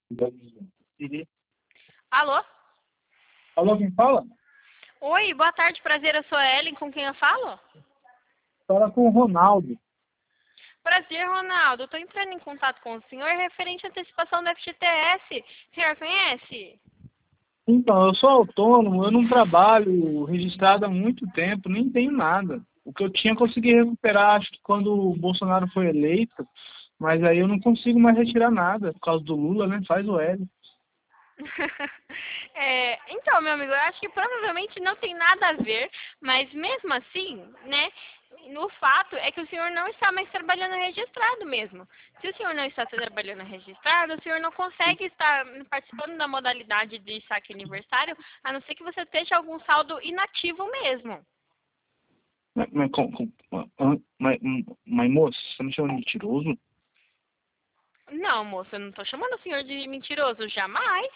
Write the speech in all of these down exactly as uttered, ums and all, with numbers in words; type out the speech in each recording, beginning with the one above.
Siri. Alô? Alô, quem fala? Oi, boa tarde, prazer, eu sou a Ellen, com quem eu falo? Fala com o Ronaldo. Prazer, Ronaldo, estou entrando em contato com o senhor referente à antecipação do F G T S. O senhor conhece? Então, eu sou autônomo, eu não trabalho registrado há muito tempo, nem tenho nada. O que eu tinha, eu consegui recuperar, acho que quando o Bolsonaro foi eleito, mas aí eu não consigo mais retirar nada, por causa do Lula, né? Faz o L. É, então, meu amigo, eu acho que provavelmente não tem nada a ver, mas mesmo assim, né, no fato é que o senhor não está mais trabalhando registrado mesmo. Se o senhor não está trabalhando registrado, o senhor não consegue estar participando da modalidade de saque aniversário, a não ser que você esteja algum saldo inativo mesmo. Mas, mas, com- com- mas, mas, mas, moço, você me chama de mentiroso? Não, moça, eu não estou chamando o senhor de mentiroso, jamais.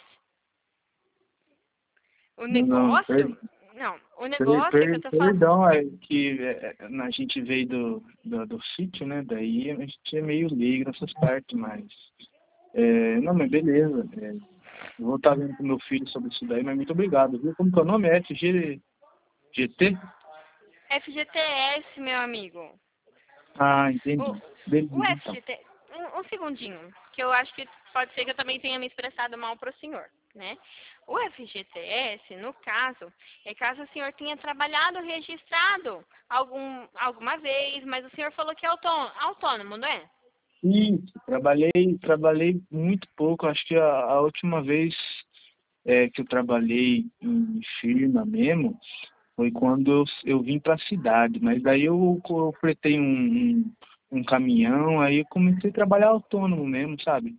O Não, não, negócio, não, o Per- negócio é que eu per- tô falando. Perdão, é que é, é, a gente veio do, do, do sítio, né? Daí a gente é meio leigo nessas partes, mas. É, não, mas beleza. É, eu vou estar vendo com meu filho sobre isso daí, mas muito obrigado, viu? Como que é o nome? É F G, G T? F G T S, meu amigo. Ah, O, entendi. o Beleza, então. F G T, um, um segundinho, que eu acho que pode ser que eu também tenha me expressado mal para o senhor, né? O F G T S, no caso, é caso o senhor tenha trabalhado registrado algum, alguma vez, mas o senhor falou que é autônomo, autônomo, não é? Isso, trabalhei, trabalhei muito pouco. Acho que a, a última vez é, que eu trabalhei em firma mesmo foi quando eu, eu vim para a cidade, mas daí eu, eu fretei um, um, um caminhão, aí eu comecei a trabalhar autônomo mesmo, sabe?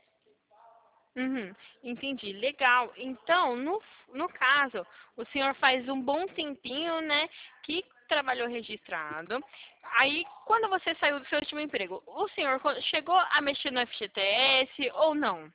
Uhum, entendi, legal. Então, no, no caso, o senhor faz um bom tempinho, né, que trabalhou registrado. Aí, quando você saiu do seu último emprego, o senhor co- chegou a mexer no F G T S ou não?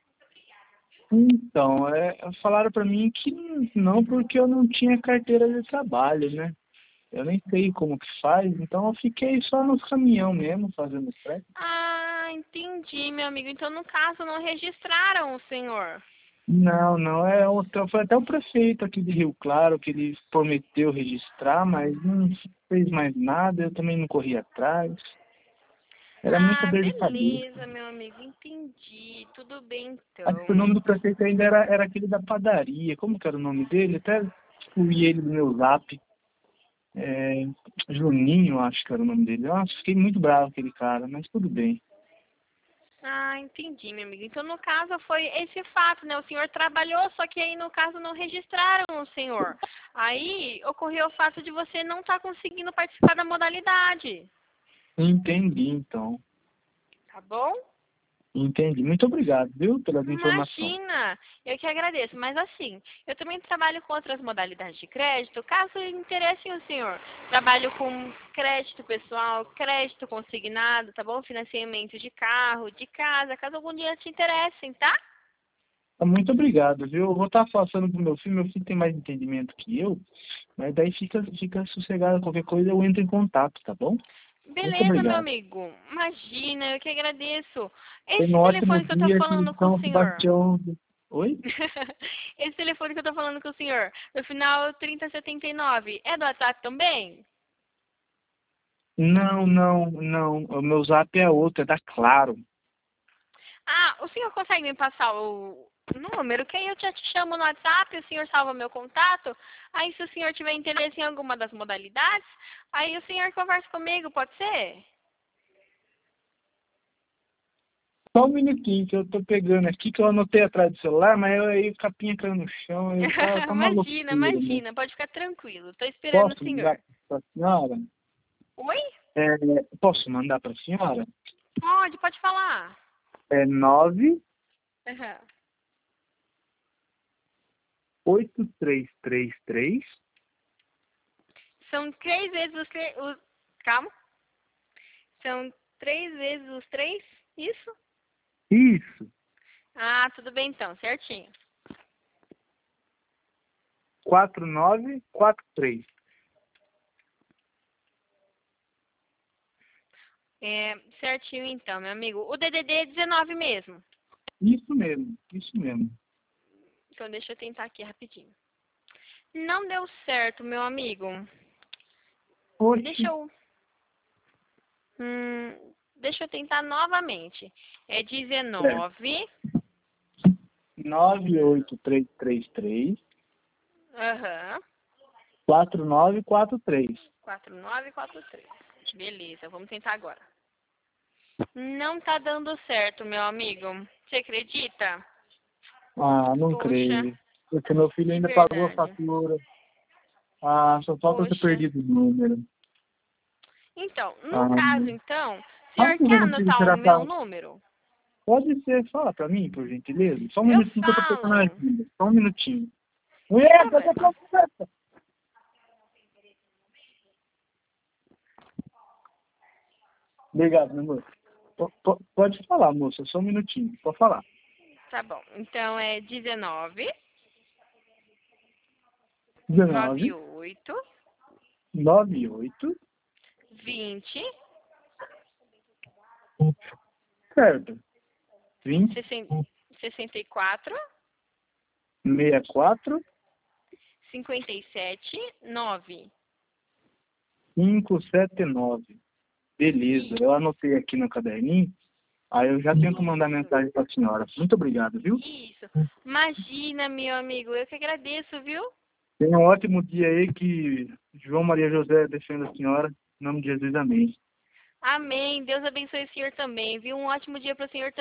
Então, é, falaram para mim que não, porque eu não tinha carteira de trabalho, né? Eu nem sei como que faz, então eu fiquei só no caminhão mesmo, fazendo frete. Ah, entendi, meu amigo. Então, no caso, não registraram o senhor. Não, não, é outra, foi até o prefeito aqui de Rio Claro que ele prometeu registrar, mas não fez mais nada, eu também não corri atrás. Era muita Ah, dor de cabeça. beleza, meu amigo. Entendi. Tudo bem, Acho que o nome então. do prefeito ainda era, era aquele da padaria. Como que era o nome dele? Até excluí ele do meu zap. É, Juninho, acho que era o nome dele. Nossa, fiquei muito bravo com aquele cara, mas tudo bem. Ah, entendi, meu amigo. Então, no caso, foi esse fato, né? O senhor trabalhou, só que aí, no caso, não registraram o senhor. Aí, ocorreu o fato de você não estar conseguindo participar da modalidade. Entendi, então. Tá bom? Entendi. Muito obrigado, viu, pelas informações. Imagina! Eu que agradeço. Mas, assim, eu também trabalho com outras modalidades de crédito, caso interesse o senhor. Trabalho com crédito pessoal, crédito consignado, tá bom? Financiamento de carro, de casa, caso algum dia te interessem, tá? Muito obrigado, viu? Eu vou estar passando pro meu filho, meu filho tem mais entendimento que eu, mas daí fica, fica sossegado, qualquer coisa eu entro em contato, tá bom? Muito Beleza, meu obrigado. amigo. Imagina, eu que agradeço. Tenha Esse um ótimo telefone que eu tô dia aqui falando em com o São senhor. Sebastião. Oi? Esse telefone que eu tô falando com o senhor, no final trinta setenta e nove, é do WhatsApp também? Não, não, não. O meu zap é outro, é da Claro. Ah, o senhor consegue me passar o número? Que aí eu já te chamo no WhatsApp, o senhor salva meu contato. Aí se o senhor tiver interesse em alguma das modalidades, aí o senhor conversa comigo, pode ser? Só um minutinho que eu tô pegando aqui, que eu anotei atrás do celular, mas eu, aí o capinha caiu no chão, aí tá, tá uma Imagina, loucura, né? imagina, pode ficar tranquilo. Tô esperando o Posso mandar senhor. para a senhora? Oi? É, posso mandar para a senhora? Pode, pode falar. É nove Aham. oito três três três. São três vezes os três. Os... Calma. São três vezes os três? Isso? Isso, Ah, tudo bem então, certinho. quatro nove quatro três. É, certinho então, meu amigo. O D D D é dezenove mesmo. Isso mesmo, isso mesmo. Então deixa eu tentar aqui rapidinho. Não deu certo, meu amigo. Oxe, Deixa eu... Hum, deixa eu tentar novamente. É dezenove. nove oito três três três, Aham. quatro nove quatro três. quatro nove quatro três. Beleza, vamos tentar agora. Não tá dando certo, meu amigo. Você acredita? Ah, não Poxa, creio. Porque meu filho de ainda pagou a verdade. fatura. Ah, só falta ter Poxa. perdido o número. Então, no Ah, caso, então, o senhor rápido, quer meu filho, anotar o será que meu número? pode ser? Fala pra mim, por gentileza. Só um Eu minutinho que eu tô pegando a falo. agenda. Só um minutinho. Sem Mulher, eu tô problema. com Obrigado, meu amor. P- p- Pode falar, moça, só um minutinho. Pode falar. Tá bom. Então é dezenove, dezenove, noventa e oito, noventa e oito, vinte, certo. vinte, sessenta e quatro, sessenta e quatro, cinquenta e sete, nove. quinhentos e setenta e nove. Beleza, eu anotei aqui no caderninho. Aí eu já tento mandar mensagem para a senhora. Muito obrigado, viu? Isso. Imagina, meu amigo. Eu que agradeço, viu? Tenha um ótimo dia aí, que João Maria José defenda a senhora. Em nome de Jesus, amém. Amém. Deus abençoe o senhor também, viu? Um ótimo dia para o senhor também.